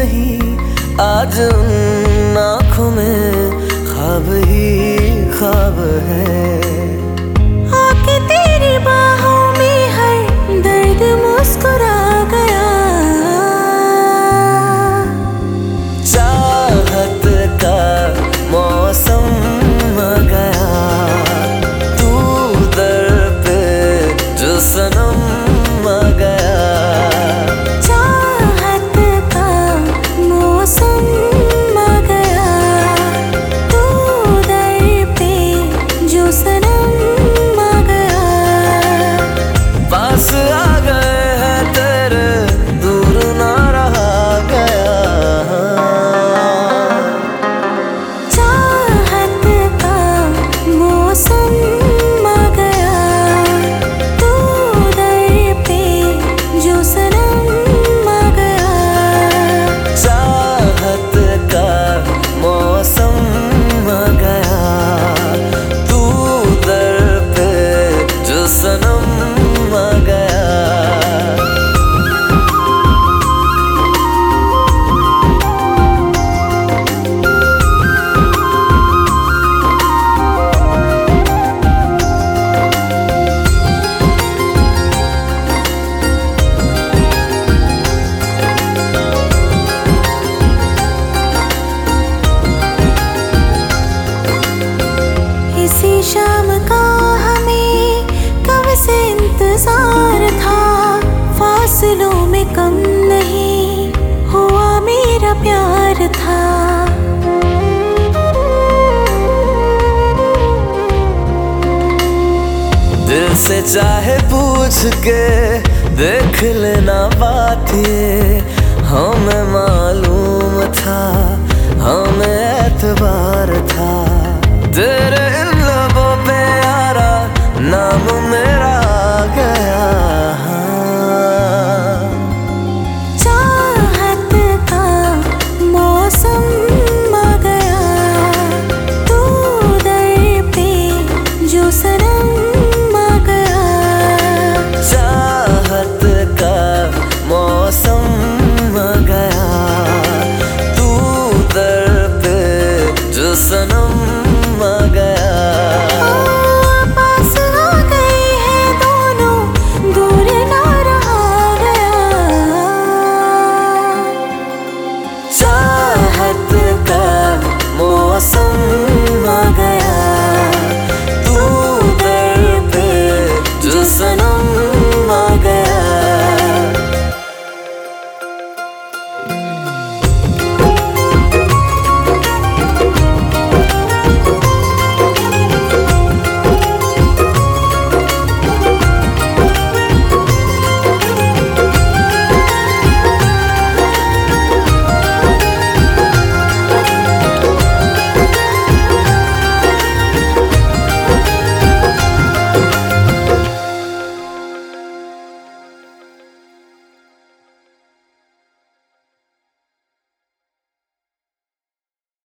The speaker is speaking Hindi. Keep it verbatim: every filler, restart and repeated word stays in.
नहीं, आज उन आँखों में ख्वाब ही ख्वाब है। आके तेरी बाहों में हर दर्द मुस्कुरा गया। चाहत का मौसम आ गया, तू दर पे जो सनम आ गया। चाहत का मौसम आ गया, तू दर पे जो सनम आ गया। पास आ गए हैं तेरे, दूर ना रहा गया। चाहत का मौसम आ गया, तू दर पे जो सनम आ गया। चाहत का मौसम आ गया, तू दर पे जो सनम आ गया। इसी शाम का हमें कब से इंतजार था, फासलों में कम नहीं हुआ मेरा प्यार था। दिल से चाहे पूछ के देख लेना बात ये,